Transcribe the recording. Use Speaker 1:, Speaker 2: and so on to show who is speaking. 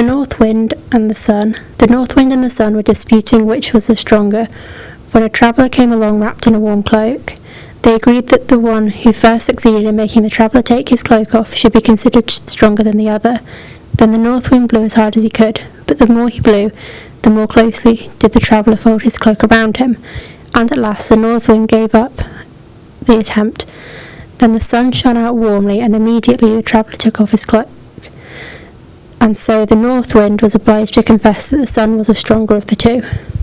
Speaker 1: The North Wind and the Sun. The North Wind and the Sun were disputing which was the stronger, when a traveller came along wrapped in a warm cloak. They agreed that the one who first succeeded in making the traveller take his cloak off should be considered stronger than the other. Then the North Wind blew as hard as he could, but the more he blew, the more closely did the traveller fold his cloak around him, and at last the North Wind gave up the attempt. Then the sun shone out warmly, and immediately the traveller took off his cloak. And so the North Wind was obliged to confess that the sun was the stronger of the two.